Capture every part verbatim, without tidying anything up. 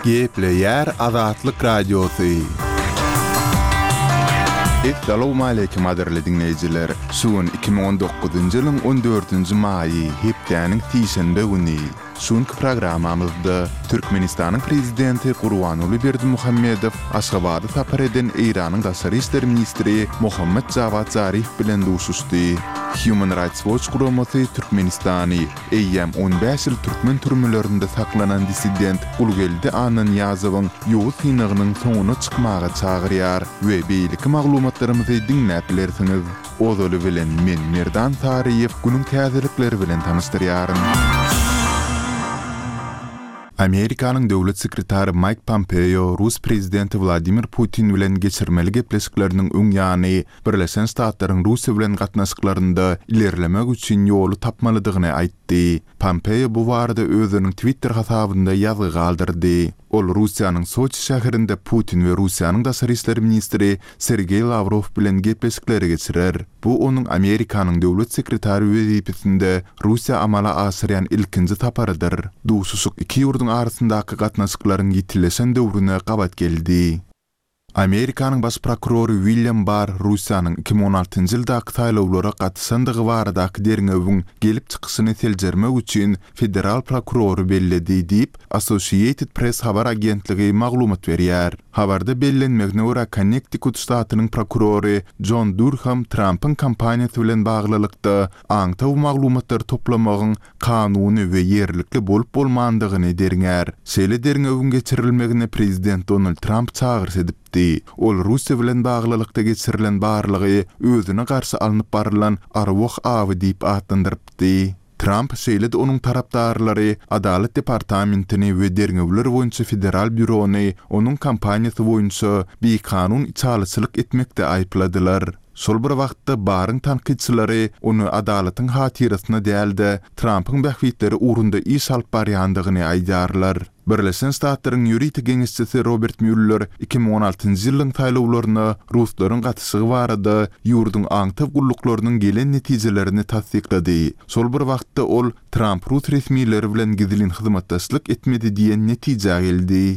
Gepleyer Azatlyk Radiosu. Assalamu alaykum aderli dinleyijiler. Şuun iki bin on dokuzuncu ýylyň on dördünji maýy hepdeniň tiýşende güni. Şuňky programamyzda Türkmenistanyň prezidenti Gurbanuly Berdimuhammedow Aşgabatda tapar eden Iranyň daşary işler ministri Mohammad Javad Zarif bilen duşuşdy. Human Rights Watch guramasy Türkmenistany eýýem on beş ýyl türkmen türmelerinde saklanan dissident Ulgeldi Anan Ýazowyň ýowuz hynygynyň soňuna çykmaga çagyrýar we beýleki maglumatlarymyzy dinläp bilersiňiz. Ozoly bilen men Merdan Tariýew günüň täzelikleri bilen tanışdyrýaryn. Amerikanyň döwlet sekretary Mike Pompeo Rus prezidenti Vladimir Putin bilen geçirmeli gepleşikleriniň öň ýany Birleşen Ştatlaryň Russiýa bilen gatnaşyklarynda ilerlemek üçin ýoly tapmalydygyny aýtdy. Pompeo bu barada özüniň Twitter hasabynda ýazgy galdyrdy. Ol Russiýanyň Soçi şäherinde Putin we Russiýanyň daşary işler ministri Sergey Lavrov bilen gepleşikleri geçirer. Bu onuň Amerikanyň döwlet sekretary wezipesinde Russiýa amala asyrýan ilkinji taparydyr. Duşuşyk iki ýurduň arasyndaky gatnaşyklaryň ýitileşen döwrüne gabat geldi. Amerikanyň baş prokurory William Barr Russiýanyň iki bin on altynjy ýyldaky saýlawlara gatnaşandygy baradaky derňewiň gelip çykyşyny teljermek üçin federal prokurory belledi diýip Associated Press habar agentligi maglumat berýär. Habarda bellenmegine görä Connecticut ştatynyň prokurory John Durham Trump'ın kampaniýasy bilen baglylykda aňtaw maglumatlar toplamagyň kanuny we ýerlikli bolup bolmandygyny derňär. Şeýle derňewiň geçirilmegine prezident Donald Trump çagyrş edipdi. Ol Russiýa bilen baglylykda geçirilen barlygy özüne garşy alınıp barılan arwah awy diýip atlandyrypdy. Trump şeýle-de onuň tarapdarlary Adalet departamentini we derňewler boýunça federal bürony onuň kampaniýasy boýunça bir kanun içalyçylyk etmekde aýpladylar. Şol bir wagtda baryň tanqidçilary onu adalatyň hatyrasyna däldi, Trump'ın bähwitleri urunda iş alyp barýandygyny aýdarlar. Birleşen Ştatlaryň ýuridik geňişçisi Robert Mueller iki bin on altynjy ýylyň taýlawlaryna Ruslaryň gatysy barada ýurdun aňtaw gulluklarynyn gelen netijelerini tasdiklady. Şol bir wagtda ol Trump Rus resmiýetleri bilen gizlin hyzmatdaşlyk etmedi diýen netije geldi.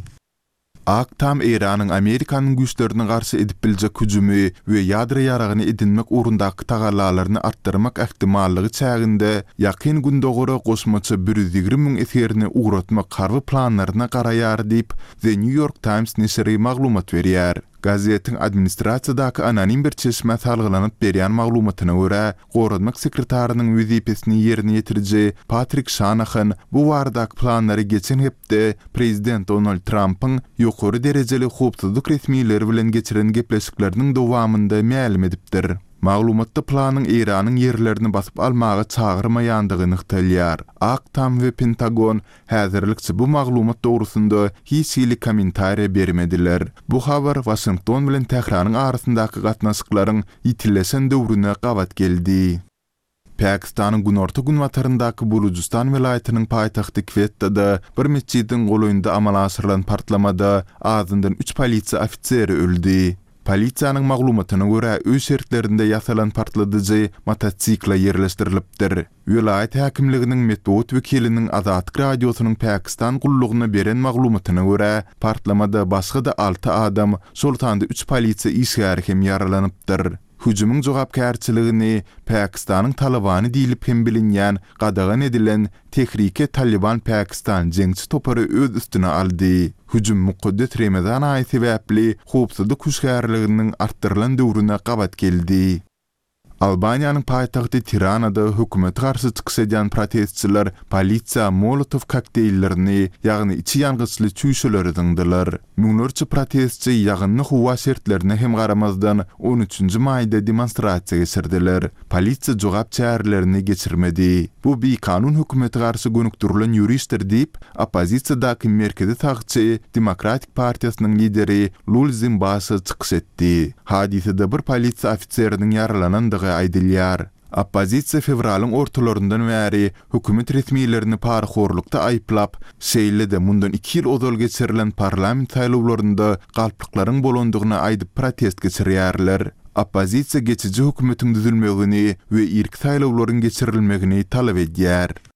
Aktam Iranyň Amerikanyň güýçlerine garşy edip biljek hüjümi we ýadra ýaragyny edinmek urundaky tagarlalaryny artdyrmak ähtimallygy çäginde ýakyn gündogora goşmaça bir yüz ýigri miň eserini uğratmak garby planlaryna garaýar diýip The New York Times nesiri maglumat berýär. Gazetiň administrasiýadaky anonim bir çeşme salgylanyp berýän maglumatyna görä, Gorunmak sekretarynyň wezipesini ýerine ýetiriji Patrick Shanahan bu wardaky planlary geçen hepde prezident Donald Trump'ın ýokary derejeli howpsuzlyk resmiýetleri bilen geçiren gepleşikleriniň dowamynda ma'lum edipdir. Maglumatda planyň Iranyň ýerlerini basyp almaga çagyrmaýandygyny ýaýdylýar. Aktam we Pentagon häzirlikçi bu maglumat dogrusynda hiç ýyly kommentariýa bermediler. Bu habar Washington bilen Tehranyň arasyndaky gatnaşyklaryň ýitileşen döwrüne gabat geldi. Pakistanyň günorta günwataryndaky Bulujistan welaýatynyň paýtagty Quetta'da bir mescidiň goýunda amala asyrylan partlamada azyndan üç polisiýa ofiseri öldi. Polisiýanyň maglumatyna görä öýş şertlerinde ýasalan partladyjy mototsikla ýerleşdirilipdir. Welaýat häkimliginiň metod wekiliniň Azatlyk radiosynyň Pakistan gullugyna beren maglumatyna görä partlamada başga da alty adam, şoltanda üç polisiýa işgär hem ýaralanypdyr. Hüjümüň jogapkärçiligini Pakistanyň Talabany diýilip hem bilinýän gadagan edilen Tehrike Taliban Pakistan jeňçi topary öz üstüne aldy. Hüjüm Mukaddes Ramazan aýy sebäpli howpsuzlyk güýçgärliginiň artdyrylan döwrüne gabat geldi. Albaniýanyň paýtagty Tiranada hökümete garşy çykyş eden protestçiler polisiýa Molotov kokteýllerini, ýagny içi ýangysly çüýşeleri dıňdylar. Müňlerçe protestçi ýagynly howa şertlerine hem garamazdan on üçünji maýda demonstrasiýa geçirdiler. Polisiýa jogap çärlerini geçirmedi. Bu bir kanun hökümete garşy gönükdirilen ýuristler diýip opozisiýadaky merkezi sagçy Demokratik partiýasynyň lideri Lul Zimbasy çykyş etdi. Hadisede bir polisiýa ofiseriniň ýaralanandygy aýdylýar. Opozisiýa fevralyň ortalaryndan bäri hökümet resmiýetlerini paraxorlukda aýplap, şeýle-de mundan iki ýyl ozal geçirilen parlament saýlawlarynda galplyklaryň bolandygyny aýdyp protest geçirýärler. Opozisiýa geçici hökümetiň düzülmegini we irki saýlawlaryň geçirilmegini talap edýär.